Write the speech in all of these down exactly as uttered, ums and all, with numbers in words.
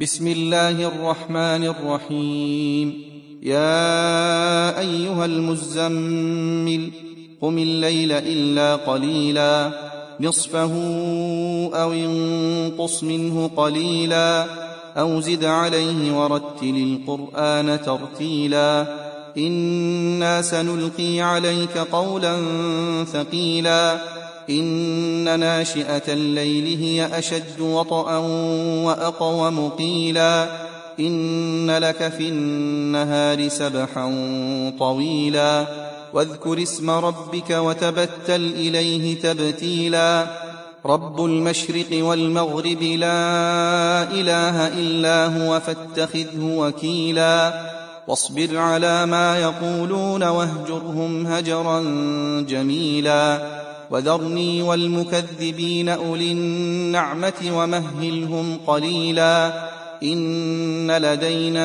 بسم الله الرحمن الرحيم. يا أيها المزمل قم الليل إلا قليلا نصفه أو انقص منه قليلا أو زد عليه ورتل القرآن ترتيلا إنا سنلقي عليك قولا ثقيلا إن ناشئة الليل هي أشد وطئا وأقوم قيلا إن لك في النهار سبحا طويلا واذكر اسم ربك وتبتل إليه تبتيلا رب المشرق والمغرب لا إله إلا هو فاتخذه وكيلا واصبر على ما يقولون واهجرهم هجرا جميلا وذرني والمكذبين أولي النعمة ومهلهم قليلا إن لدينا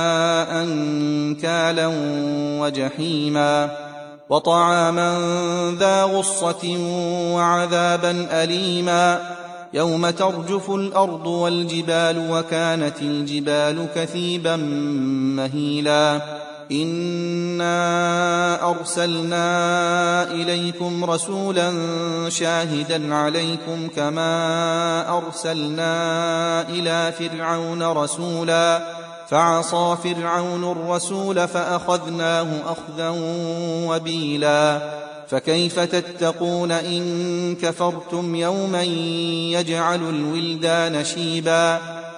أنكالا وجحيما وطعاما ذا غصة وعذابا أليما يوم ترجف الأرض والجبال وكانت الجبال كثيبا مهيلا إنا أرسلنا إليكم رسولا شاهدا عليكم كما أرسلنا إلى فرعون رسولا فعصى فرعون الرسول فأخذناه أخذا وبيلا فكيف تتقون إن كفرتم يوما يجعل الولدان شيبا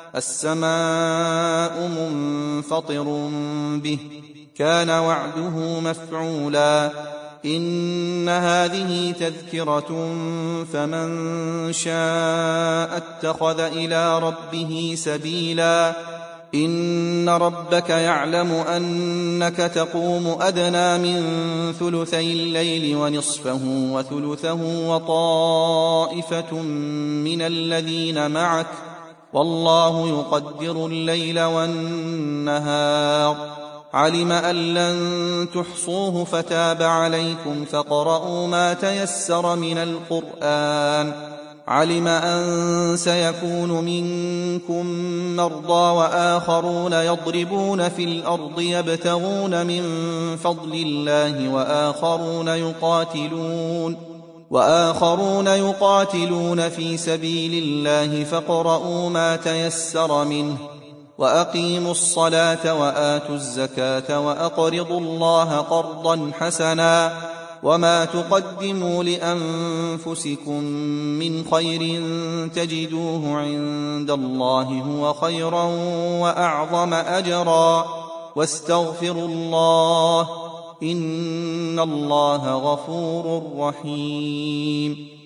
السماء منفطر به كان وعده مفعولا إن هذه تذكرة فمن شاء اتخذ إلى ربه سبيلا إن ربك يعلم أنك تقوم أدنى من ثلثي الليل ونصفه وثلثه وطائفة من الذين معك والله يقدر الليل والنهار علم أن لن تحصوه فتاب عليكم فاقرؤوا ما تيسر من القرآن علم أن سيكون منكم مرضى وآخرون يضربون في الأرض يبتغون من فضل الله وآخرون يقاتلون وآخرون يقاتلون في سبيل الله فاقرؤوا ما تيسر منه وأقيموا الصلاة وآتوا الزكاة وأقرضوا الله قرضا حسنا وما تقدموا لأنفسكم من خير تجدوه عند الله هو خيرا وأعظم أجرا واستغفروا الله إن الله غفور رحيم.